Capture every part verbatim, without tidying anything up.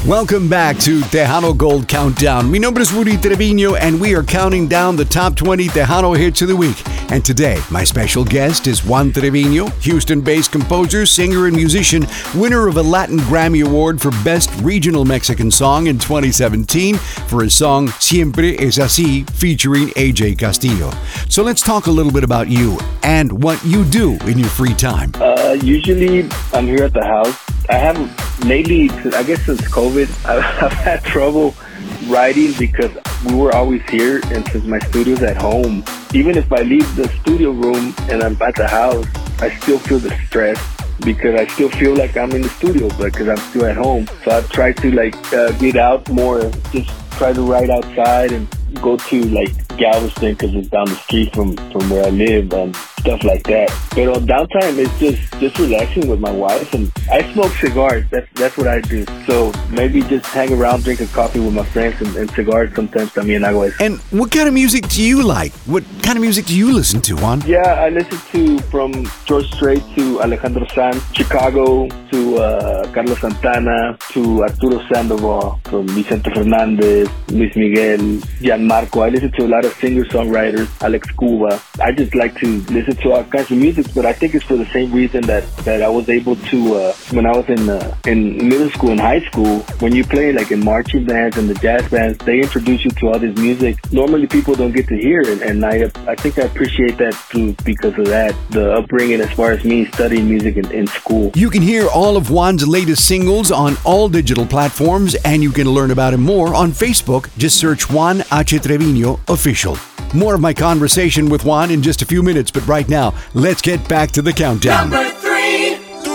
Welcome back to Tejano Gold Countdown. Mi nombre es Rudy Trevino, and we are counting down the top twenty Tejano hits of the week. And today, my special guest is Juan Trevino, Houston-based composer, singer, and musician, winner of a Latin Grammy Award for Best Regional Mexican Song in twenty seventeen for his song Siempre Es Así, featuring A J Castillo. So let's talk a little bit about you and what you do in your free time. Uh, usually, I'm here at the house. I haven't lately, I guess since COVID, I've, I've had trouble writing because we were always here, and since my studio's at home, even if I leave the studio room and I'm at the house, I still feel the stress because I still feel like I'm in the studio, but because I'm still at home. So I've tried to like uh, get out more, just try to write outside and go to like Galveston because it's down the street from, from where I live and stuff like that. But on downtime, it's just, just relaxing with my wife, and I smoke cigars. That's that's what I do. So maybe just hang around, drink a coffee with my friends, and, and cigars sometimes también hago eso. And what kind of music do you like? What kind of music do you listen to, Juan? Yeah, I listen to from George Strait to Alejandro Sanz, Chicago to uh, Carlos Santana to Arturo Sandoval, from Vicente Fernandez, Luis Miguel, Gianmarco. I listen to a lot of singer-songwriters, Alex Cuba. I just like to listen to all kinds of music, but I think it's for the same reason that, that I was able to, uh, when I was in uh, in middle school and high school, when you play like in marching bands and the jazz bands, they introduce you to all this music normally people don't get to hear, and, and I I think I appreciate that too because of that, the upbringing as far as me studying music in, in school. You can hear all of Juan's latest singles on all digital platforms, and you can learn about him more on Facebook. Just search Juan H. Trevino Official. More of my conversation with Juan in just a few minutes, but right now, let's get back to the countdown. Number three. Tú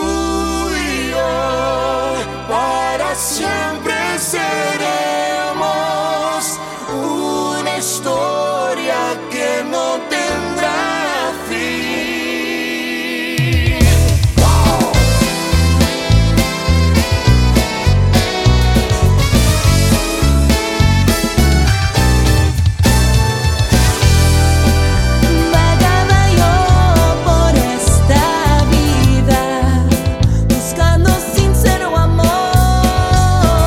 y yo para siempre seremos una historia que no tendrá fin. Wow. Vagaba yo por esta vida buscando sincero amor.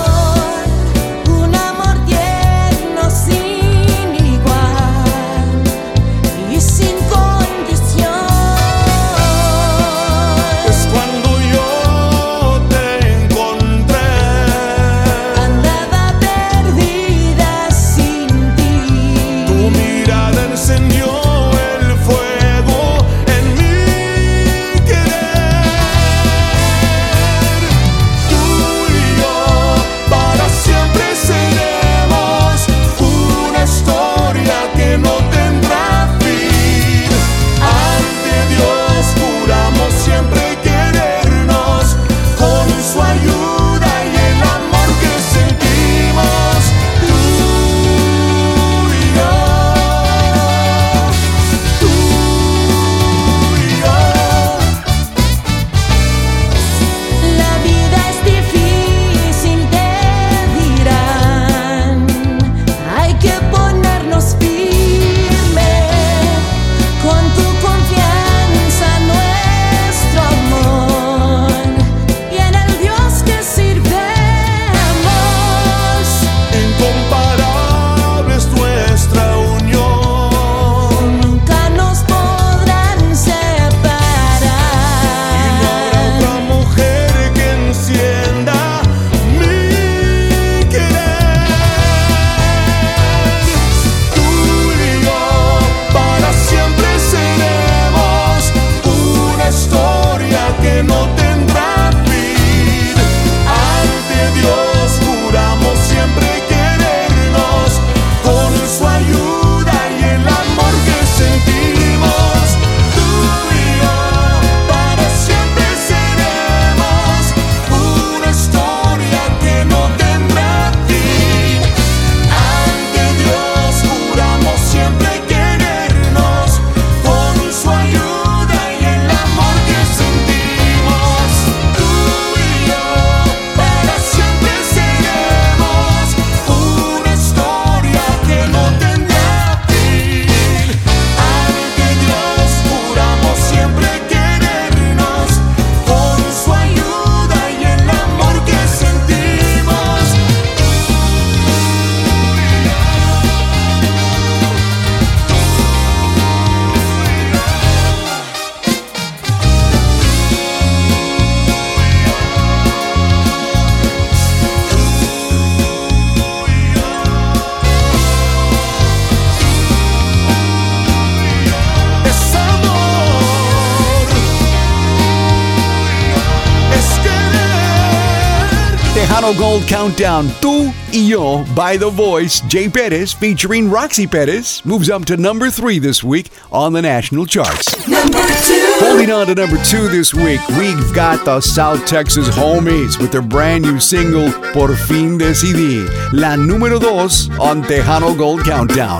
Tejano Gold Countdown, Tú y Yo by The Voice. Jay Perez featuring Roxy Perez moves up to number three this week on the national charts. Number two. Holding on to number two this week, we've got the South Texas Homies with their brand new single, Por Fin Decidí, la número dos on Tejano Gold Countdown.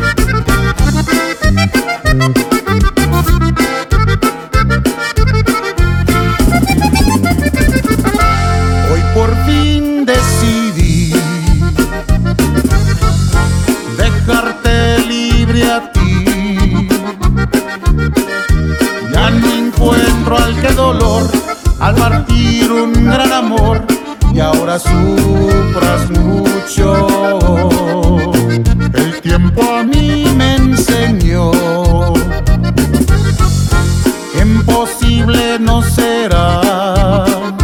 Hoy por fin decidí dejarte libre a ti. Ya no encuentro al que dolor al partir un gran amor y ahora sufras mucho. El tiempo a mí me enseñó que imposible no será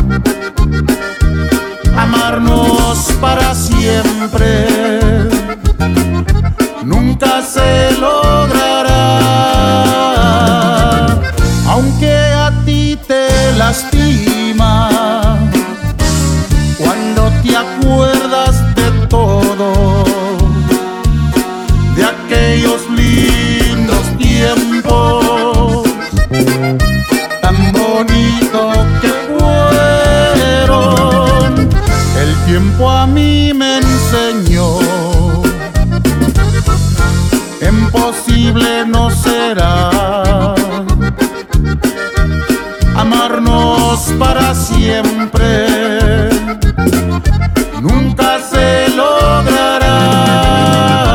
amarnos para siempre, nunca se logrará, aunque a ti te lastima cuando te acuerdas de todo, de aquellos lindos tiempos tan bonitos que fueron. El tiempo a mí me enseñó, imposible no será amarnos para siempre, nunca se logrará.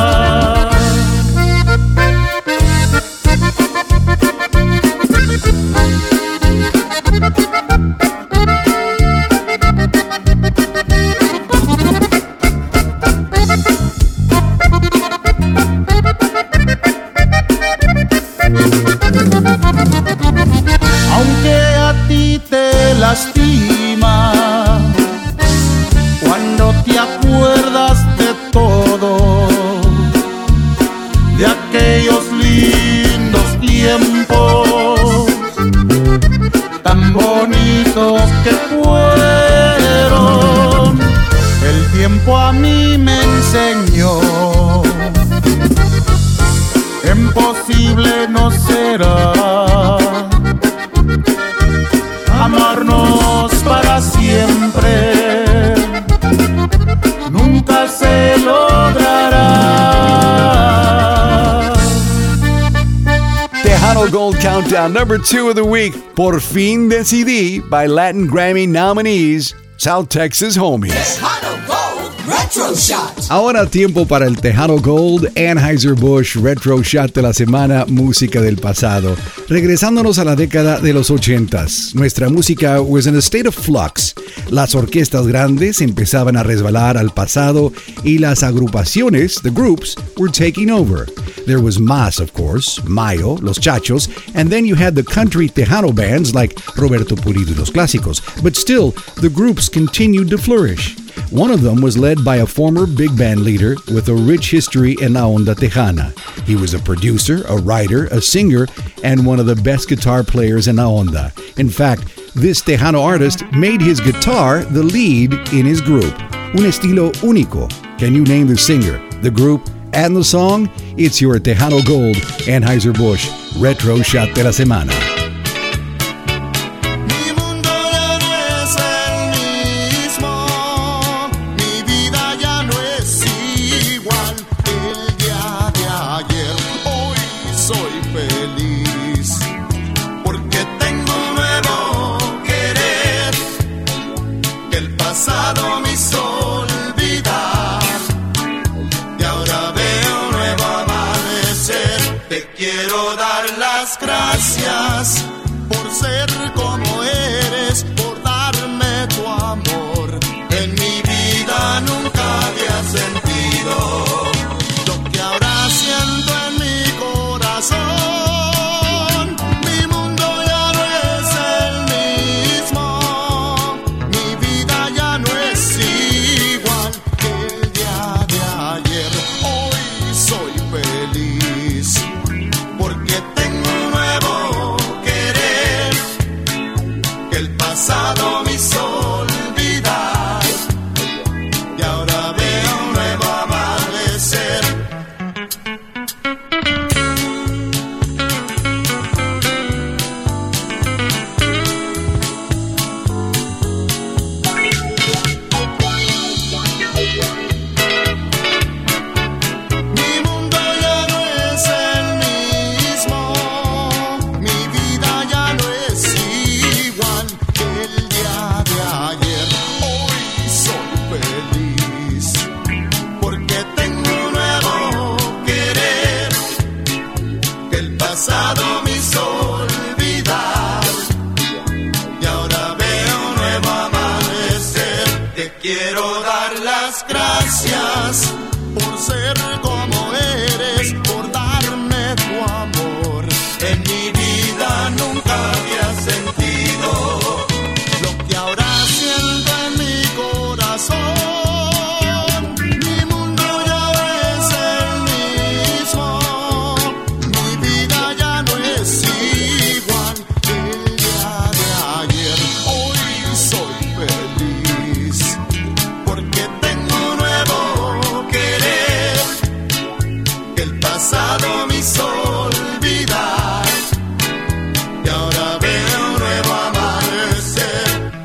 Aunque a ti te lastima cuando te acuerdas de todo, de aquellos lindos tiempos tan bonitos que fueron. El tiempo a mí me enseñó, imposible no será amarnos para siempre, nunca se logrará. Tejano Gold Countdown, number two of the week, Por Fin Decidí by Latin Grammy nominees, South Texas Homies. Tejano Gold Retro Shot. Ahora tiempo para el Tejano Gold Anheuser-Busch Retro Shot de la semana, música del pasado. Regresándonos a la década de los ochentas, nuestra música was in a state of flux. Las orquestas grandes empezaban a resbalar al pasado y las agrupaciones, the groups, were taking over. There was Mas, of course, Mayo, Los Chachos, and then you had the country Tejano bands like Roberto Pulido y Los Clásicos. But still, the groups continued to flourish. One of them was led by a former big band leader with a rich history in la onda tejana. He was a producer, a writer, a singer, and one of the best guitar players in la onda. In fact, this Tejano artist made his guitar the lead in his group. Un estilo único. Can you name the singer, the group, and the song? It's your Tejano Gold Anheuser-Busch Retro Shot de la Semana. Gracias quiero dar las gracias por ser como eres, por darme tu amor. En mi vida nunca había sentido lo que ahora siento en mi corazón. Mi mundo ya no es el mismo, mi vida ya no es igual que el día de ayer. Hoy soy feliz porque tengo un nuevo querer que el pasado me hizo olvidar y ahora veo un nuevo amanecer.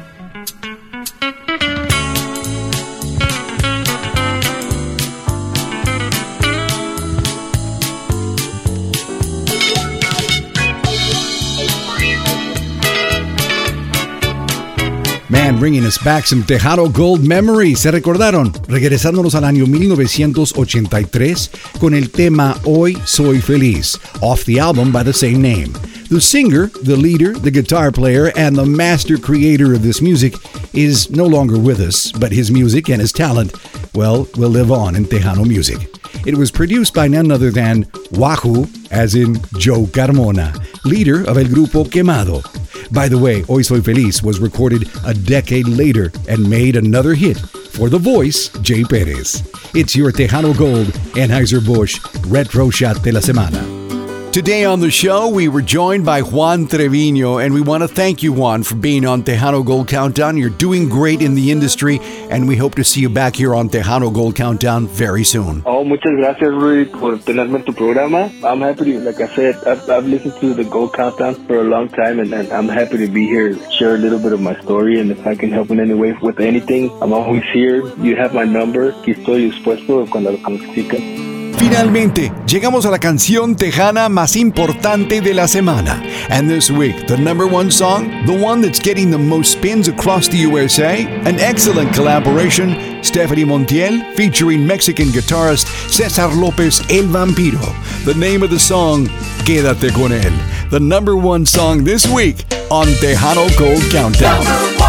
Man, bringing us back some Tejano Gold memories. ¿Se recordaron? Regresándonos al año mil novecientos ochenta y tres con el tema Hoy Soy Feliz, off the album by the same name. The singer, the leader, the guitar player, and the master creator of this music is no longer with us, but his music and his talent, well, will live on in Tejano music. It was produced by none other than Wahoo, as in Joe Carmona, leader of El Grupo Quemado. By the way, Hoy Soy Feliz was recorded a decade later and made another hit for the voice, Jay Perez. It's your Tejano Gold Anheuser-Busch Retro Shot de la Semana. Today on the show, we were joined by Juan Trevino, and we want to thank you, Juan, for being on Tejano Gold Countdown. You're doing great in the industry, and we hope to see you back here on Tejano Gold Countdown very soon. Oh, muchas gracias, Rudy, por tenerme en tu programa. I'm happy to, like I said, I've, I've listened to the Gold Countdown for a long time, and, and I'm happy to be here, share a little bit of my story, and if I can help in any way with anything, I'm always here. You have my number. Aquí estoy dispuesto cuando lo necesiten. Finalmente, llegamos a la canción tejana más importante de la semana. And this week, the number one song, the one that's getting the most spins across the U S A, an excellent collaboration, Stephanie Montiel featuring Mexican guitarist Cesar Lopez El Vampiro. The name of the song, Quédate con él. The number one song this week on Tejano Gold Countdown.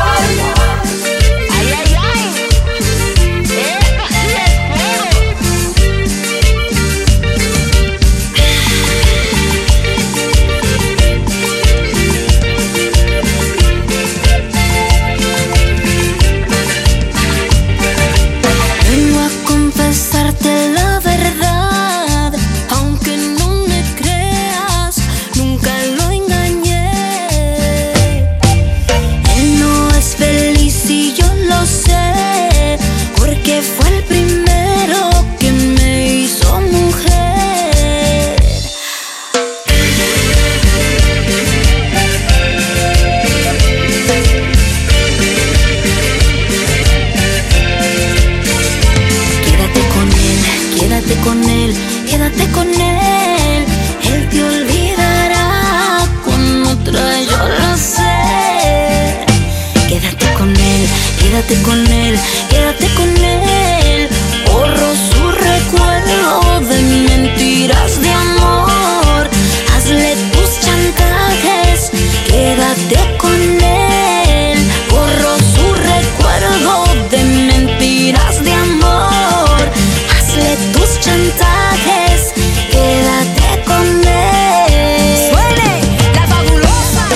Quédate con él, quédate con él. Borro su recuerdo de mentiras de amor. Hazle tus chantajes, quédate con él. Borro su recuerdo de mentiras de amor. Hazle tus chantajes, quédate con él. Suene la fabulosa.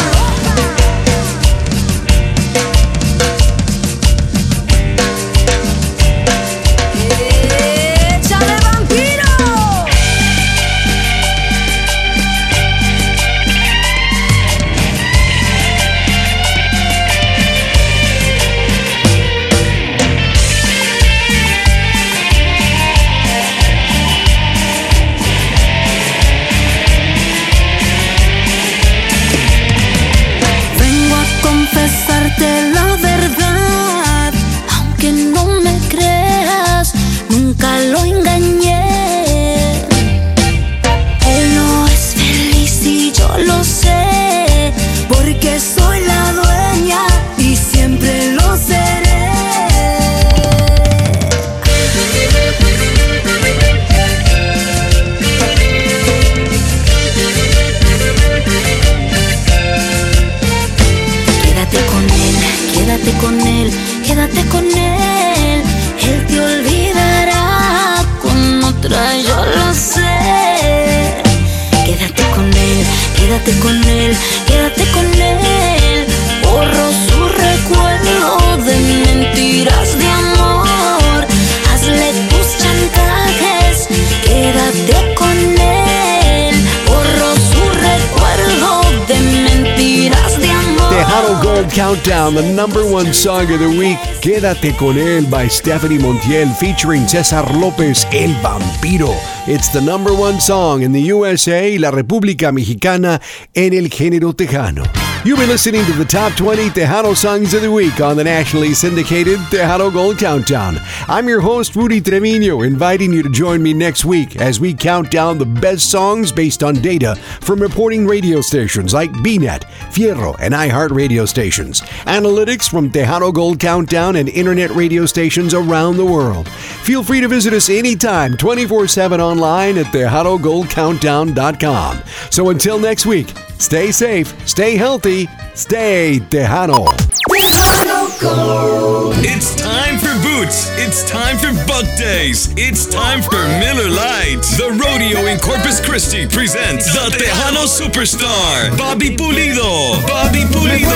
La verdad, aunque no me creas, nunca lo engañé. Él no es feliz y yo lo sé, porque soy la dueña y siempre lo seré. Quédate con él, quédate con él, quédate con él. te olvidará con otra, yo lo sé. Quédate con él, quédate con él, quédate con él. Borro su recuerdo de mentiras de amor. Hazle tus chantajes, quédate con él. Borro su recuerdo de mentiras de amor. Tejano Gold Countdown, the number one song of the week. Quédate con él by Stephanie Montiel featuring César López, El Vampiro. It's the number one song in the U S A y la República Mexicana en el género tejano. You've been listening to the top twenty Tejano songs of the week on the nationally syndicated Tejano Gold Countdown. I'm your host, Rudy Trevino, inviting you to join me next week as we count down the best songs based on data from reporting radio stations like B net, Fierro, and iHeart radio stations. Analytics from Tejano Gold Countdown and internet radio stations around the world. Feel free to visit us anytime, twenty-four seven online at tejano gold countdown dot com. So until next week, stay safe, stay healthy, stay Tejano. It's time for boots. It's time for Buck Days. It's time for Miller Lite. The rodeo in Corpus Christi presents the Tejano Superstar, Bobby Pulido. Bobby Pulido.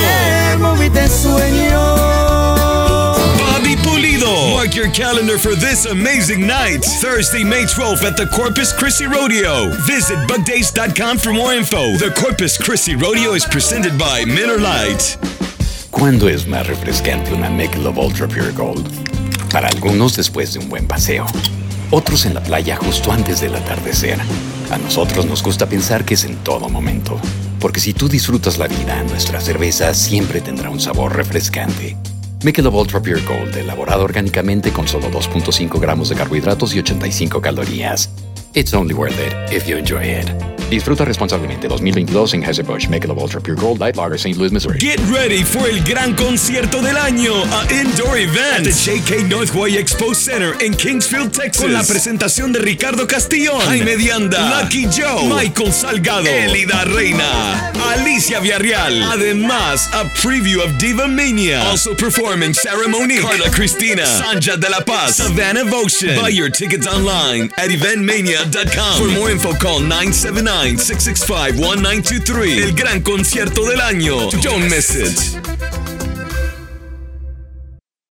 Bobby Pulido. Mark your calendar for this amazing night. Thursday, May twelfth at the Corpus Christi Rodeo. Visit bug days dot com for more info. The Corpus Christi Rodeo is presented by Miller Lite. ¿Cuándo es más refrescante una Michelob Ultra Pure Gold? Para algunos después de un buen paseo. Otros en la playa justo antes del atardecer. A nosotros nos gusta pensar que es en todo momento. Porque si tú disfrutas la vida, nuestra cerveza siempre tendrá un sabor refrescante. Michelob Ultra Pure Gold, elaborado orgánicamente con solo dos punto cinco gramos de carbohidratos y ochenta y cinco calorías. It's only worth it if you enjoy it. Disfruta responsablemente. dos mil veintidós Anheuser-Busch Michelob Ultra Pure Gold Light Lager, Saint Louis, Missouri. Get ready for el gran concierto del año, a indoor event at the J K North Hawaii Expo Center in Kingsfield, Texas. Con la presentación de Ricardo Castillón, Jaime Dianda, Lucky Joe, Michael Salgado, Elida Reina, Alicia Villarreal. Además, a preview of Diva Mania. Also performing Sarah Monique, Carla Cristina, Sanja de la Paz, Savannah Votion. Buy your tickets online at event mania dot com. For more info, call nine seven nine, six six five, one nine two three. El gran concierto del año. Don't miss it.